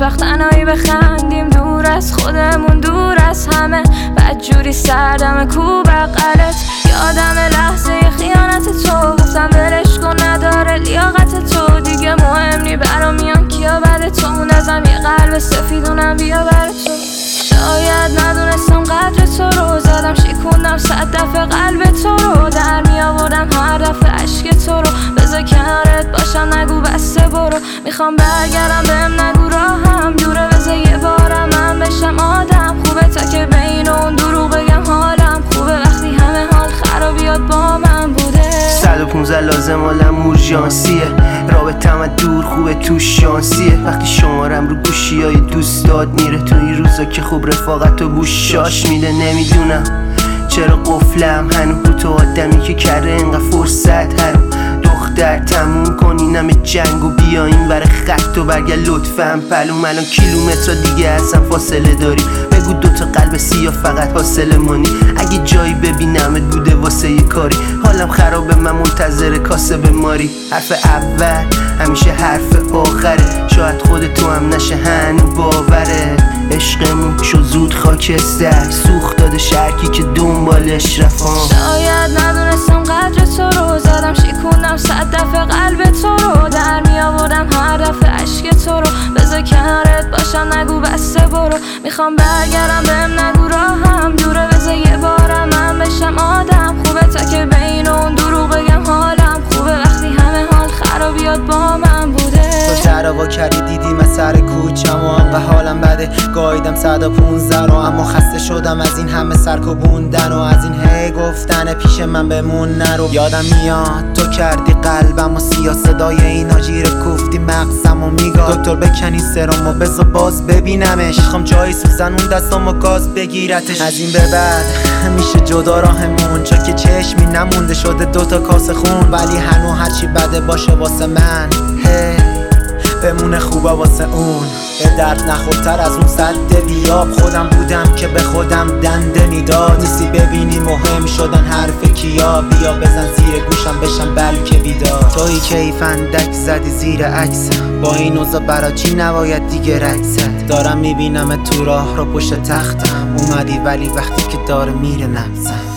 هیچ وقت تنهایی بخندیم، دور از خودمون، دور از همه. بدجوری سردم کو بغلت، یادم لحظه خیانت تو، گفتم ولش کن نداره لیاقت تو، دیگه مهم نی برام میان کیا بعد تو، اون ازم یه قلب سفیدونم بیا بر تو. شاید ندونستم قدر تو رو، زدم شکوندم 100 دفعه قلب تو رو، در می آوردم هر دفعه عشق تو رو، بذار کنارت باشم نگو بسته برو. میخوام برگردم بهم نگو راهم دوره، بذار یه بارم من بشم آدم خوبه، تا که بین اون دروغ بگم حالم خوبه، وقتی همه حال خرابیات با من بوده. 115 لازم حالم اورژانسیه، رابطم دور خوبه تو شانسیه، وقتی شمارم رو گوشی های دوستات میره، تو این روزا که خوب رفاقت و بوشاش میده. نمیدونم چرا قفلم هنو رو تو آدمی که کرده انقدر فرصت هنو. دختر تموم کنین همه جنگ و بیاین ور خط و برگرد لطفاً پلوم، الان کیلومتر دیگه اصلا فاصله داری، بگو دوتا قلب سیاه فقط حاصل مانی، اگه جایی ببینمت بوده واسه یه کاری، حالم خرابه من منتظر کاسه به ماری. حرف اول همیشه حرف آخره، شاید خود تو هم نشه هنو باوره، عشقمون شو زود خاکستر، سوخت داده شرکی که دنبالش رفام. شاید ندونستم قدر تو رو، زدم شکوندم 100 دفعه قلب تو رو، در می آوردم هر دفعه عشق تو رو، بذار کنارت باشم نگو بسته برو. میخوام برگردم بهم نگو راهم دوره، بذار یه بارم من بشم آدم خوبه، تا که بین اون دروغ بگم حالم خوبه، وقتی همه حال خرابیات با من بوده. تو تروا کردی دیدی من سر کوچم و انقدر حالم بده، گاییدم 115 رو، اما خسته شدم از این همه سرکوبوندن و از این هی گفتن پیش من بمون نرو. یادم میاد تو کردی قلبم و سیاه، صدای این آجیر کوفتی مغزم و میگاد دکتر بکنی سرم و بذار باز ببینمش، میخوام جایی سوزن اون دستم و گاز بگیرتش. از این به بعد میشه جدا راهمون، چون که چشمی نمونده شده دوتا کاسه خون، ولی هنو هرچی بده باشه واسه من بمونه خوبه واسه اون. به درد نخورتر از اون سد بیاب، خودم بودم که به خودم دنده میداد، نیستی ببینی مهم شدن حرف کیا، بیا بزن زیر گوشم بشم بلکه بیدار. تویی که ای فندک زدی زیر عکسم، با این اوضاع برا چی نباید دیگه رکست، دارم میبینم تو راه رو پشت تختم اومدی، ولی وقتی که داره میره نبزم